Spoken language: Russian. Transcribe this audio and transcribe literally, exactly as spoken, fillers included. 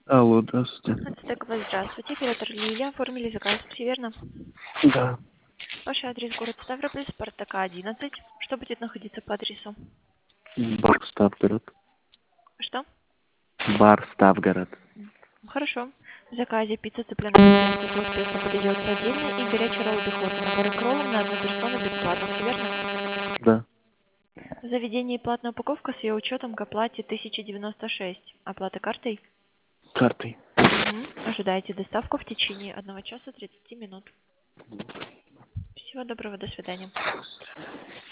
Алло, здравствуйте. Ацтекова, здравствуйте. Оператор Лилия. Оформили заказ, все верно? Да. Ваш адрес город Ставрополь, Спартака, одиннадцать. Что будет находиться по адресу? Бар Ставгород. Что? Бар Ставгород. Хорошо. В заказе пицца цыпленок с песто подается отдельно и горячий ролл духовый. Набор кроллов на одну персону бесплатно, все верно? Да. В заведении платная упаковка с ее учетом к оплате тысяча девяносто шесть. Оплата картой? Картой. Угу. Ожидайте доставку в течение одного часа тридцати минут. Всего доброго, до свидания.